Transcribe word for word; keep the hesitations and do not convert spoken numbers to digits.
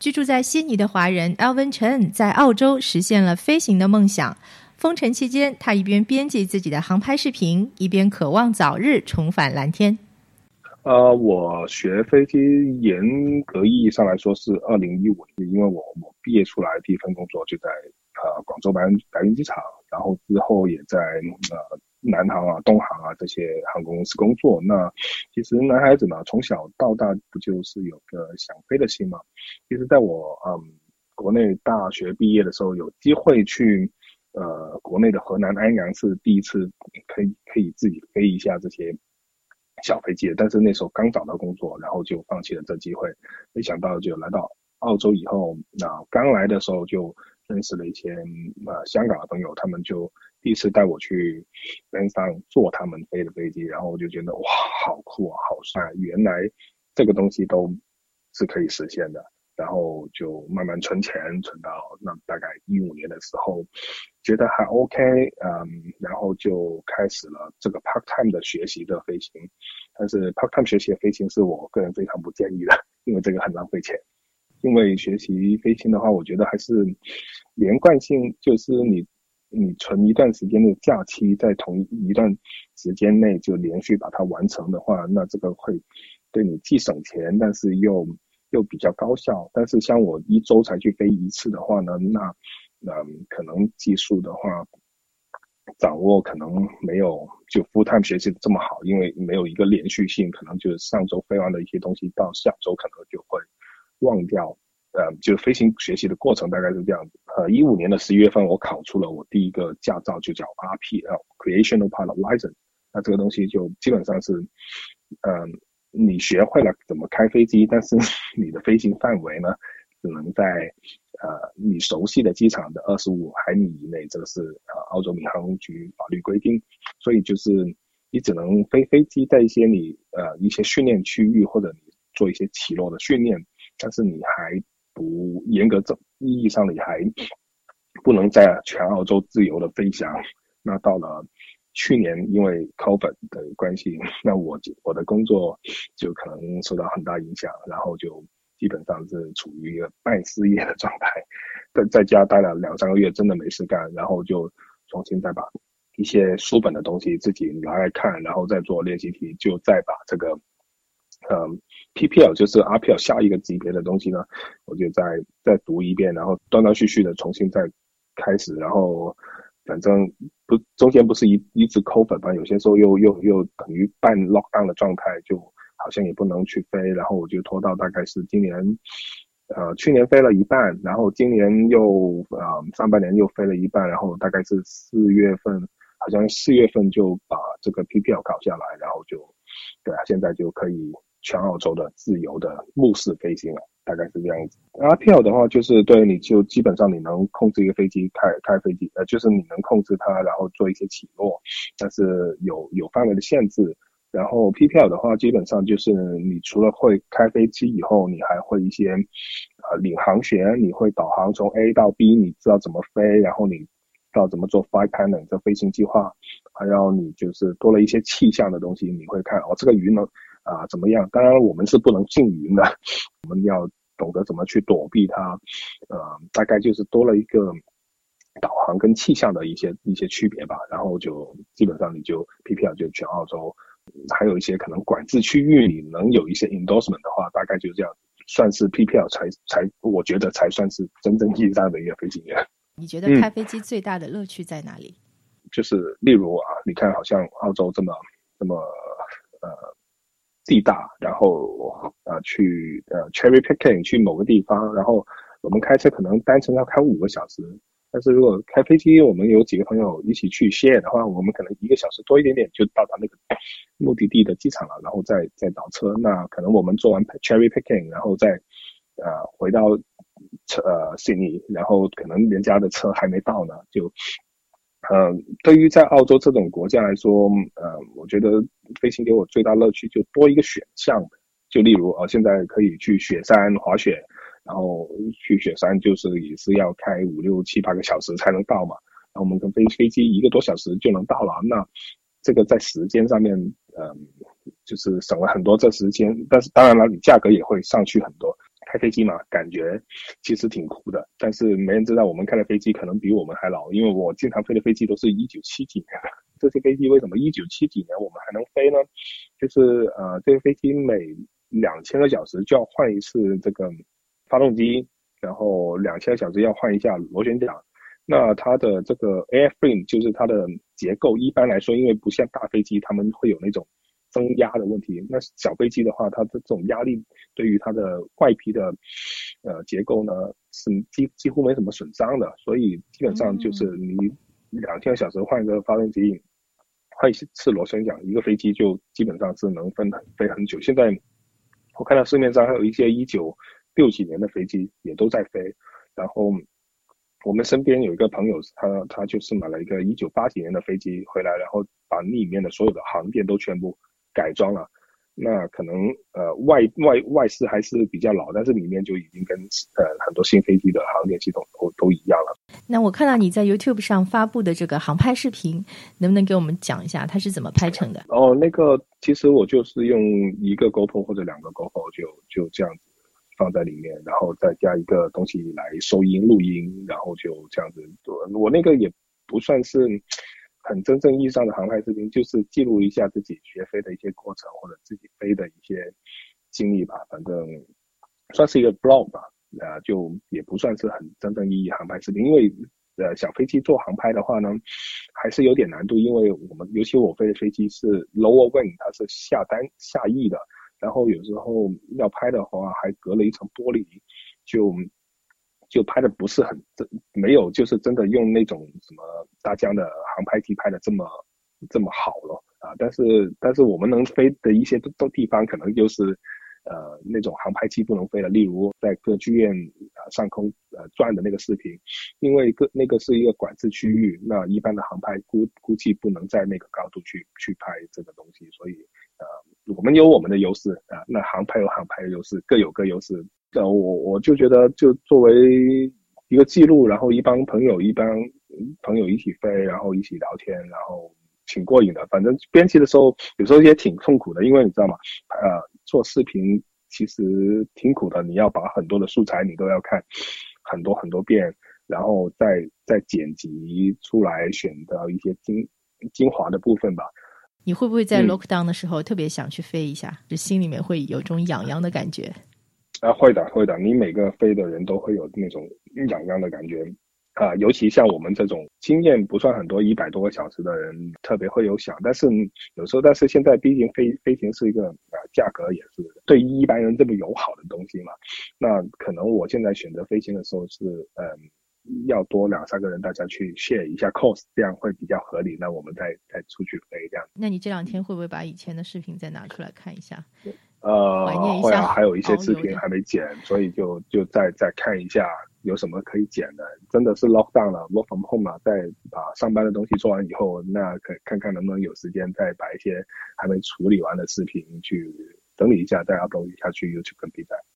居住在悉尼的华人 Alvin Chen 在澳洲实现了飞行的梦想。封城期间，他一边编辑自己的航拍视频，一边渴望早日重返蓝天。 呃，我学飞机严格意义上来说是二零一五年，因为我我毕业出来第一份工作就在呃广州白云白云机场，然后之后也在呃南航啊、东航啊这些航空公司工作。那其实男孩子嘛，从小到大不就是有个想飞的心嘛？其实在我嗯国内大学毕业的时候，有机会去呃国内的河南安阳是第一次可以可以自己飞一下这些小飞机的，但是那时候刚找到工作，然后就放弃了这机会。没想到就来到澳洲以后，那刚来的时候就认识了一些呃香港的朋友，他们就第一次带我去山上坐他们飞的飞机，然后我就觉得哇，好酷啊，好帅！原来这个东西都是可以实现的。然后就慢慢存钱，存到那大概一五年的时候，觉得还 OK， 嗯，然后就开始了这个 part time 的学习的飞行。但是 part time 学习的飞行是我个人非常不建议的，因为这个很浪费钱。因为学习飞行的话，我觉得还是连贯性，就是你你存一段时间的假期，在同一段时间内就连续把它完成的话，那这个会对你既省钱，但是又又比较高效。但是像我一周才去飞一次的话呢，那嗯，可能技术的话掌握可能没有就 full time 学习的这么好，因为没有一个连续性，可能就是上周飞完的一些东西到下周可能就会忘掉。呃，就飞行学习的过程大概是这样子。呃，一五年的十一月份我考出了我第一个驾照，就叫 R P L Recreational Pilot License。那这个东西就基本上是，嗯、呃。你学会了怎么开飞机，但是你的飞行范围呢，只能在呃你熟悉的机场的二十五海米以内，这个是呃澳洲民航局法律规定，所以就是你只能飞飞机在一些你呃一些训练区域，或者你做一些起落的训练，但是你还不严格意义上你还不能在全澳洲自由的飞翔。那到了去年因为 COVID 的关系，那我我的工作就可能受到很大影响，然后就基本上是处于一个半失业的状态，在在家待了两三个月，真的没事干，然后就重新再把一些书本的东西自己拿来看，然后再做练习题，就再把这个嗯 P P L 就是 R P L 下一个级别的东西呢，我就再再读一遍，然后断断续续的重新再开始，然后反正不中间不是一一直扣粉吧，有些时候又又又等于半 lockdown 的状态，就好像也不能去飞，然后我就拖到大概是今年，呃去年飞了一半，然后今年又呃上半年又飞了一半，然后大概是四月份，好像四月份就把这个 P P L 考下来，然后就对啊，现在就可以全澳洲的自由的目视飞行了。大概是这样子。R P L 的话，就是对你就基本上你能控制一个飞机开开飞机，呃，就是你能控制它，然后做一些起落，但是有有范围的限制。然后 P P L 的话，基本上就是你除了会开飞机以后，你还会一些呃领航学，你会导航从 A 到 B， 你知道怎么飞，然后你知道怎么做 flight planning 这飞行计划，还有你就是多了一些气象的东西，你会看哦这个云呢。啊，怎么样？当然，我们是不能进云的，我们要懂得怎么去躲避它。呃，大概就是多了一个导航跟气象的一些一些区别吧。然后就基本上你就 P P L 就全澳洲，还有一些可能管制区域你能有一些 endorsement 的话，大概就这样，算是 P P L 才才，我觉得才算是真正意义上的一个飞行员。 你觉得开飞机最大的乐趣在哪里？ 嗯、就是例如啊，你看好像澳洲这么这么呃。地大，然后呃去呃 cherry picking 去某个地方，然后我们开车可能单程要开五个小时，但是如果开飞机，我们有几个朋友一起去 share 的话，我们可能一个小时多一点点就到达那个目的地的机场了，然后再再倒车。那可能我们做完 cherry picking， 然后再呃回到呃 Sydney， 然后可能人家的车还没到呢，就。呃，对于在澳洲这种国家来说，呃，我觉得飞行给我最大乐趣就多一个选项，就例如呃，现在可以去雪山滑雪，然后去雪山就是也是要开五六七八个小时才能到嘛，然后我们跟飞飞机一个多小时就能到了，那这个在时间上面，嗯、呃，就是省了很多这时间，但是当然了，你价格也会上去很多。 开飞机嘛，感觉其实挺酷的，但是没人知道我们开的飞机可能比我们还老，因为我经常飞的飞机都是一九七几年的。这些飞机为什么一九七几年我们还能飞呢？就是呃，这个飞机每两千个小时就要换一次这个发动机，然后两千个小时要换一下螺旋桨。那它的这个 airframe 就是它的结构，一般来说，因为不像大飞机，他们会有那种增压的问题。那小飞机的话，它的这种压力对于它的外皮的呃结构呢是几几乎没什么损伤的，所以基本上就是你两千个小时换一个发动机，换一次螺旋桨，一个飞机就基本上是能分飞很久。现在我看到市面上还有一些一九六几年的飞机也都在飞，然后我们身边有一个朋友，他他就是买了一个一九八几年的飞机回来，然后把里面的所有的航电都全部改装了。那可能呃外外外饰还是比较老，但是里面就已经跟呃很多新飞机的航电系统都都一样了。 那我看到你在 YouTube 上发布的这个航拍视频，能不能给我们讲一下它是怎么拍成的？ 哦，那个其实我就是用一个 GoPro 或者两个 GoPro 就就这样子放在里面，然后再加一个东西来收音录音，然后就这样子。我那个也不算是很真正意义上的航拍视频，就是记录一下自己学飞的一些过程或者自己飞的一些经历吧，反正算是一个 blog 吧，呃，就也不算是很真正意义航拍视频，因为呃小飞机做航拍的话呢，还是有点难度，因为我们尤其我飞的飞机是 lower wing， 它是下单下翼的，然后有时候要拍的话还隔了一层玻璃，就就拍的不是很没有就是真的用那种什么大疆的航拍机拍的这么这么好了啊，但是但是我们能飞的一些地方可能就是呃那种航拍器不能飞的，例如在歌剧院、呃、上空呃转的那个视频，因为个那个是一个管制区域，那一般的航拍估估计不能在那个高度去去拍这个东西，所以呃我们有我们的优势啊、呃，那航拍有航拍的优势，各有各优势。呃，我我就觉得就作为一个记录，然后一帮朋友一帮朋友一起飞，然后一起聊天，然后挺过瘾的。反正编辑的时候有时候也挺痛苦的，因为你知道吗？呃，做视频其实挺苦的，你要把很多的素材你都要看很多很多遍，然后再再剪辑出来，选到一些精精华的部分吧。 你会不会在 lockdown 的时候特别想去飞一下？嗯、就心里面会有种痒痒的感觉？ 啊，会的，会的，你每个飞的人都会有那种痒痒的感觉啊、呃，尤其像我们这种经验不算很多，一百多个小时的人，特别会有想。但是有时候，但是现在毕竟飞飞行是一个呃价格也是对一般人这么友好的东西嘛，那可能我现在选择飞行的时候是嗯、呃、要多两三个人，大家去 share 一下 cost， 这样会比较合理。那我们再再出去飞这样。 那你这两天会不会把以前的视频再拿出来看一下？ 呃， 怀念一会啊， 下， 还有一些视频还没剪，所以就就再再看一下有什么可以剪的。真的是 lock down 了 ，work from home 了，再把上班的东西做完以后，那可看看能不能有时间再把一些还没处理完的视频去整理一下，再 upload 一下去 YouTube 跟 B 站。